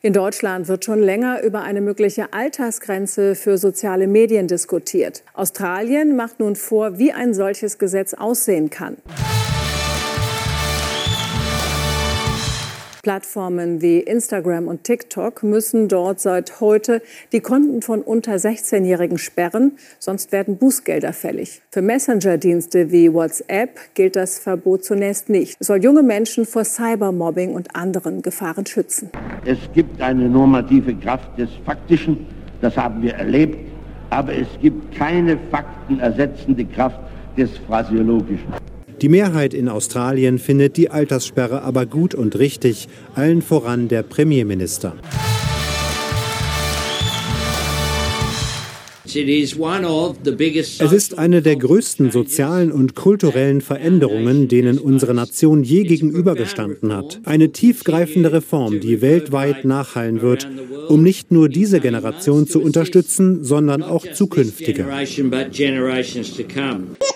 In Deutschland wird schon länger über eine mögliche Altersgrenze für soziale Medien diskutiert. Australien macht nun vor, wie ein solches Gesetz aussehen kann. Plattformen wie Instagram und TikTok müssen dort seit heute die Konten von unter 16-Jährigen sperren, sonst werden Bußgelder fällig. Für Messenger-Dienste wie WhatsApp gilt das Verbot zunächst nicht. Es soll junge Menschen vor Cybermobbing und anderen Gefahren schützen. Es gibt eine normative Kraft des Faktischen, das haben wir erlebt, aber es gibt keine faktenersetzende Kraft des Phraseologischen. Die Mehrheit in Australien findet die Alterssperre aber gut und richtig, allen voran der Premierminister. Es ist eine der größten sozialen und kulturellen Veränderungen, denen unsere Nation je gegenübergestanden hat. Eine tiefgreifende Reform, die weltweit nachhallen wird, um nicht nur diese Generation zu unterstützen, sondern auch zukünftige.